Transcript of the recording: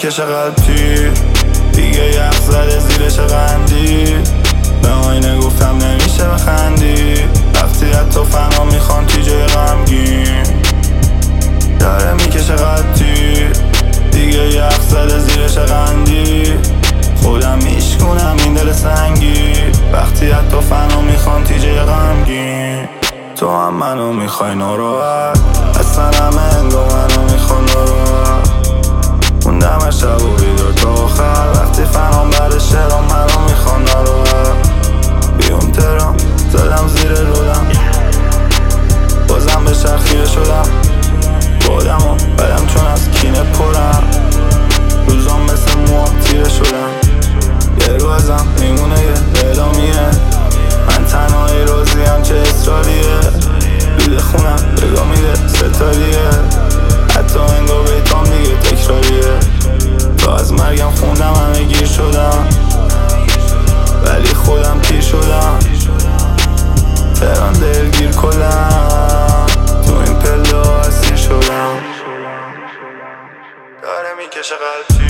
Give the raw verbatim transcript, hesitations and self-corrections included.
میکشه قلب تیر، دیگه یخ زده زیرش قندی. به آینه گفتم نمیشه بخندی، وقتی حتی فنا میخوان تیجه غمگین. داره میکشه قلب تیر، دیگه یخ زده زیرش قندی. خودم میشکنم این دل سنگی، وقتی حتی فنا میخوان تیجه غمگین. تو هم منو میخوای ناراحت، اصلا همه انگو منو میخوان ناراحت. موندم از شب و بیدار تا آخر، وقتی فنام بر شعرام منو میخوان ناراحت. بیون ترام زدم زیر رولم، بازم به شهر خیره شدم. بادم و بدم چون از کینه پرم، روزام مثل موام تیره شدم. یه رو ازم میمونه یه اعلامیه، من تنهایی راضیم چه اصراریه. دود خونم بگاه میده ستاریه، حتی انگار بیتام دیگه تکراریه. تا از مرگم خوندم همه گیر شدم، ولی خودم پیر شدم. تهران دلگیر کلم، تو این پله ها اسیر شدم. داره میکشه قلب